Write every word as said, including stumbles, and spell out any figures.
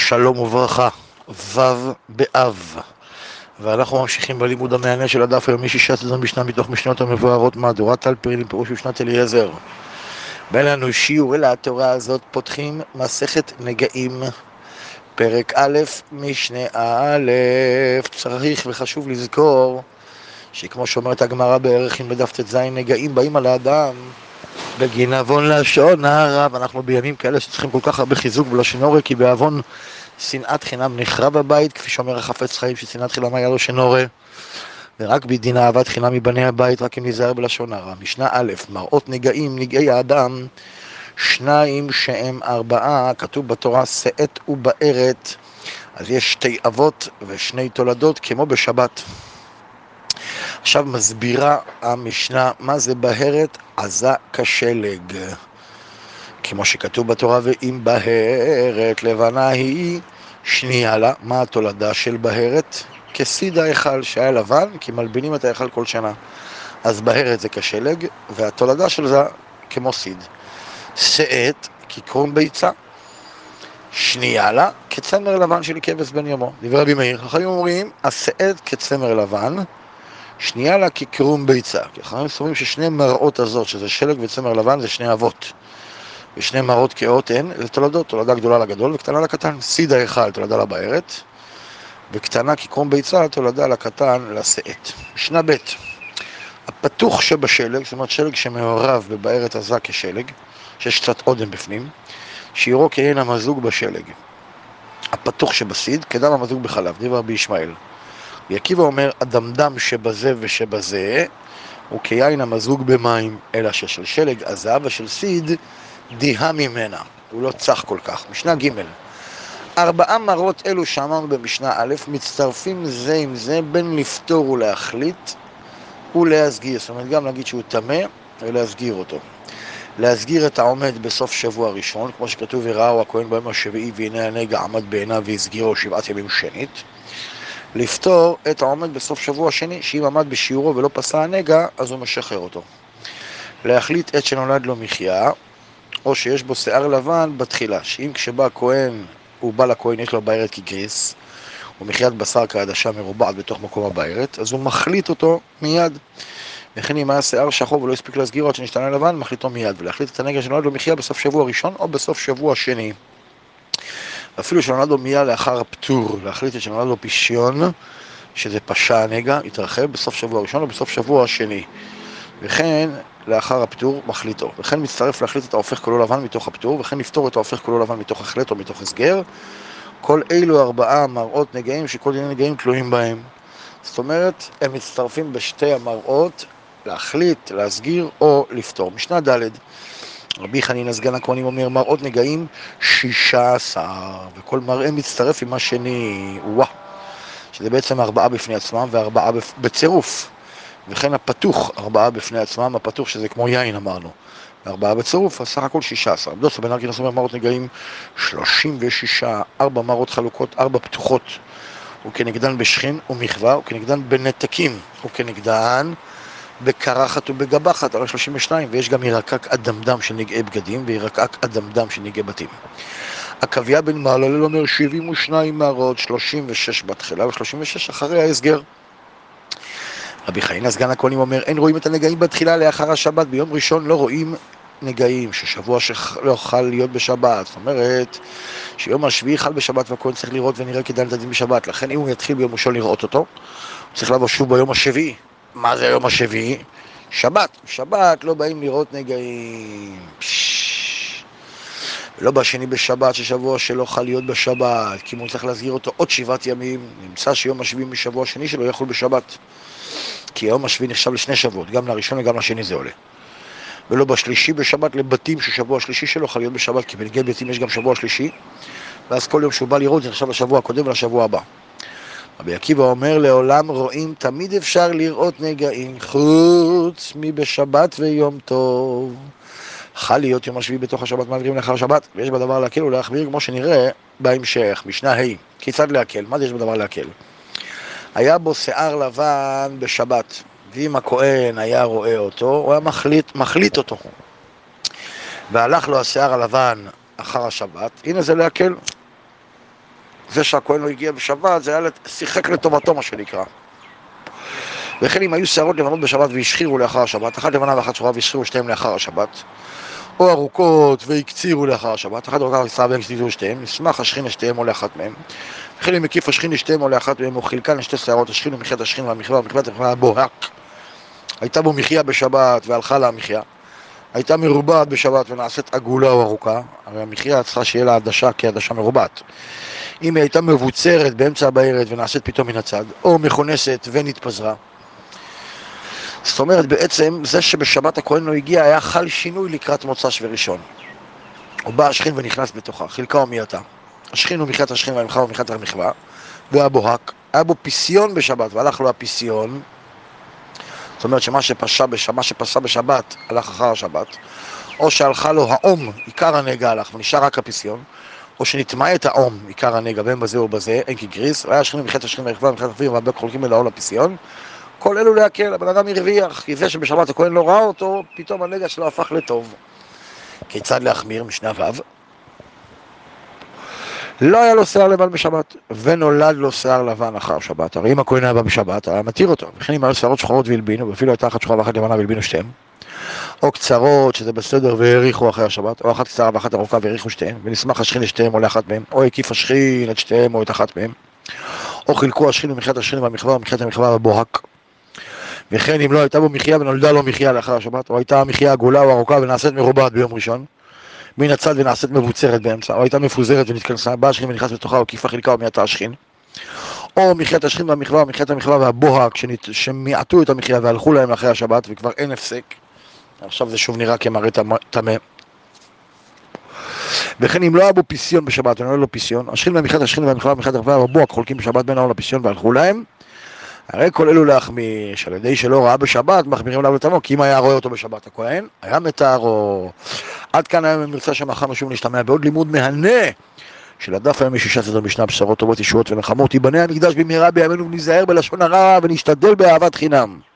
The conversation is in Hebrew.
שלום וברכה, ו' באב, ואנחנו ממשיכים בלימוד המענה של הדף היומי שישה עשרה משנה מתוך משנות המבוארות מהדורת אלפרין, פירוש משנת אליעזר. בין לנו שיעור אל התורה הזאת פותחים מסכת נגעים, פרק א', משנה א'. צריך וחשוב לזכור שכמו שאומרת הגמרא בערכין בדף ט"ז, נגעים באים על האדם בגין עוון לשון הרע, ואנחנו בימים כאלה שצריכים כל כך הרבה חיזוק בלשון הרע, כי בעוון שנאת חינם נחרב בבית, כפי שאומר החפץ חיים ששנאת חינם היה לו שנורא, ורק בדין אהבת חינם מבני הבית, רק אם נזהר בלשון הרע. משנה א', מראות נגעים, נגעי האדם, שניים שהם ארבעה, כתוב בתורה שאת ובארת, אז יש שתי אבות ושני תולדות כמו בשבת. עכשיו מסבירה המשנה מה זה בהרת, עזה כשלג, כמו שכתוב בתורה, ואם בהרת לבנה היא שנייה לה. מה התולדה של בהרת? כסיד ההיכל שהיה לבן, כי מלבינים את ההיכל כל שנה, אז בהרת זה כשלג, והתולדה של זה כמו סיד. שאת כקרום ביצה, שנייה לה כצמר לבן של כבש בן יומו. דברי רבי מאיר, חכמים אומרים השאת כצמר לבן, שנייה לה כקרום ביצה. כי חכמים אומרים ששני מראות הזאת, שזה שלג וצמר לבן, זה שני אבות, ושני מראות כאות הן, זה תולדות, תולדה גדולה לגדול וקטנה לקטן. סיד ההיכל תולדה לבהרת, וקטנה כקרום ביצה תולדה לקטן לשאת. משנה ב', הפתוח שבשלג, זאת אומרת שלג שמעורב בבהרת עזה כשלג, שיש קצת עודם בפנים, שירו כעין המזוג בשלג. הפתוח שבסיד כדם המזוג בחלב, דבר רבי ישמעאל. ועקיבא אומר, הדמדם שבזה ושבזה הוא כיין המזוג במים, אלא ששל שלג עזה ושל סיד דיהה ממנה, הוא לא צח כל כך. משנה ג', ארבעה מראות אלו שאמרנו במשנה א', מצטרפים זה עם זה בין לפתור ולהחליט ולהסגיר. זאת אומרת, גם להגיד שהוא טמא ולהסגיר אותו. להסגיר את העומד בסוף שבוע ראשון, כמו שכתוב, וראו הכהן ביום השביעי והנה הנגע עמד בעיניו והסגירו שבעת ימים שנית. לפתור את העומד בסוף שבוע שני, שאם עמד בשיעורו ולא פסע הנגע, אז הוא משחרר אותו. להחליט עת שנולד לו מחיה, או שיש בו שיער לבן בתחילה, שאם כשבא הכהן, הוא בא לכהן, יש לו בהרת כגריס, ומחיית בשר כעדשה מרובעת בתוך מקום הבהרת, אז הוא מחליט אותו מיד. וכן אם היה שיער שחור ולא הספיק להסגירו עד שנשתנה לבן, מחליטו מיד, ולהחליט את הנגע שנולד לו מחיה בסוף שבוע ראשון או בסוף שבוע שני. אפילו שנולד לו מיד לאחר הפטור, להחליט את שנולד לו פישיון, שזה פשע הנגע, יתרחב בסוף שבוע ראשון או בסוף שבוע שני. וכן לאחר הפטור מחליטו. וכן מצטרף להחליט את ההופך כולו לבן מתוך הפטור, וכן לפתור את ההופך כולו לבן מתוך החלט או מתוך הסגר. כל אלו ארבעה מראות נגעים שכל דיני נגעים תלויים בהם. זאת אומרת, הם מצטרפים בשתי המראות, להחליט, להסגיר או לפתור. משנה ד', רבי חנינא סגן הכהנים אומר, מראות נגעים שישה עשר, וכל מראה מצטרף עם השני, וואו, שזה בעצם ארבעה בפני עצמם וארבעה בצירוף. וכן הפתוח, ארבעה בפני עצמם, הפתוח שזה כמו יין אמרנו, וארבעה בצירוף, אז סך הכל שישה עשר. עמדות בן ארקינוס אומר מראות נגעים שלושים ושישה, ארבע מראות חלוקות, ארבע פתוחות, וכנגדן בשכין ומחווה, וכנגדן בנתקים, וכנגדן בקרחת ובגבחת, הרי שלושים ושתיים, ויש גם ירקק אדמדם של נגעי בגדים, וירקק אדמדם של נגעי בתים. עקביה בן מהללל אומר שבעים ושתיים מראות, שלושים ושש בתחילה ו-שלושים ושש אחרי ההסגר. רבי חנינא סגן הכהנים אומר, אין רואים את הנגעים בתחילה לאחר השבת, ביום ראשון לא רואים נגעים, ששבוע שלא חל להיות בשבת, זאת אומרת שיום השביעי חל בשבת והכהן צריך לראות ונראה כדין את הדין בשבת, לכן אם הוא יתחיל ביום ראשון לראות אותו, הוא צריך לבוא שוב ביום השביעי. מה זה יום השביעי? שבת. שבת לא באים לראות נגעים. ולא בשני בשבת, ששבוע שלא חל להיות בשבת, כי הוא צריך להסגיר אותו עוד שבעת ימים, נמצא שיום השביעי משבוע השני שלו יכול בשבת. כי היום השביעי נחשב לשני שבועות, גם לראשון וגם לשני זה עולה. ולא בשלישי בשבת לבתים ששבוע השלישי שלו חל להיות בשבת, כי בנגעי בתים יש גם שבוע שלישי, ואז כל יום שהוא בא לראות זה נחשב לשבוע הקודם ולשבוע הבא. רבי עקיבא אומר, לעולם רואים, תמיד אפשר לראות נגעים, חוץ מבשבת ויום טוב. חל להיות יום השביעי בתוך השבת, מעבירים לאחר השבת, ויש בדבר להקל ולהחמיר, כמו שנראה בהמשך. משנה ה', כיצד להקל? מה זה יש בדבר להקל? היה בו שיער לבן בשבת, ואם הכהן היה רואה אותו, הוא היה מחליט, מחליט אותו. והלך לו השיער הלבן אחר השבת, הנה זה להקל. זה שהכהן לא הגיע בשבת, זה היה שיחק לטובתו מה שנקרא. וכן אם היו שערות לבנות בשבת והשחירו לאחר השבת, אחת לבנה ואחת שחורה והשחירו שתיהם לאחר השבת, או ארוכות והקצירו לאחר השבת, אחת ארוכה וסעה והם שתיזו שתיהם, נשמח השכין לשתיהם או לאחת מהם. וכן אם מקיף השכין לשתיהם או לאחת מהם, או חילקן לשתי שערות השכין ומחיית השכין והמחווה, ומחוות המחווה הבוהק. הייתה בו מחיה בשבת והלכה לה המחיה. הייתה מרובעת בשבת ונעשית עגולה או ארוכה, הרי המחיה צריכה שיהיה לה עדשה כעדשה מרובעת. אם היא הייתה מבוצרת באמצע הבערת ונעשית פתאום מן הצד, או מכונסת ונתפזרה. זאת אומרת, בעצם זה שבשבת הכהן לא הגיע היה חל שינוי לקראת מוצ"ש וראשון. הוא בא השכין ונכנס בתוכה, חילקה ומייתה. השכין הוא מחיית השכין והמחווה ומחיית המחווה, והבוהק. היה בו פיסיון בשבת והלך לו הפיסיון. זאת אומרת שמה שפסה בשבת, שפסה בשבת הלך אחר השבת, או שהלכה לו האום, עיקר הנגע הלך ונשאר רק הפיסיון, או שנטמע את האום, עיקר הנגע, בין בזה או בזה, אין כגריס, והיה השכין ומחיית השכין והמחווה ומחיית המחווה והבק חולקים אל העול הפיסיון. כל אלו להקל, הבן אדם הרוויח, כי זה שבשבת הכהן לא ראה אותו, פתאום הנגע שלו הפך לטוב. כיצד להחמיר? משנה ו' לא היה לו שיער לבן בשבת, ונולד לו שיער לבן אחר שבת. הרי אם הכהן היה בא בשבת, היה מתיר אותו. וכן אם היו שיערות שחורות והלבינו, ואפילו הייתה אחת שחורה ואחת לבנה והלבינו שתיהם, או קצרות, שזה בסדר, והאריכו אחרי השבת, או אחת קצרה ואחת ארוכה והאריכו שתיהם, ונשמח השכין לשתיהם או לאחת מהם, או הקיף השכין את שתיהם או את אחת מהם, או חילקו השכין ומחיית השכין והמחווה ומחיית המחווה בבוהק. וכן אם לא הייתה בו מחיה ונולדה לו מחיה לאחר השבת, או הייתה מחיה עגולה או ארוכה ונעשית מרובעת ביום ראשון, מן הצד ונעשית מבוצרת באמצע, או הייתה מפוזרת ונתכנסה, בא השכין ונכנס בתוכה, או כיפה חילקה ומייתה השכין, או מחיית השכין והמחווה, או מחיית המחווה והבוהק, שמעטו את המחיה והלכו להם לאחרי השבת, וכבר אין הפסק. עכשיו זה שוב נראה כמראה טמא. וכן אם לא היה בו פיסיון בשבת ונולד לו פיסיון, השכין והמחיית השכין והמחווה ומחיית המחווה והבוהק חולקים בשבת בין העול לפיסיון והלכו להם, הרי כל אלו להחמיר, שעל ידי שלא ראה בשבת, מחמירים עליו לטמאו, כי אם היה רואה אותו בשבת הכהן, היה מתארו. עד כאן היום מרצה שמחרנו שוב להשתמע בעוד לימוד מהנה של הדף היום יש שישה סדר משנה בשורות טובות ישועות ונחמות, ייבנה המקדש במהרה בימינו ונזהר בלשון הרע ונשתדל באהבת חינם.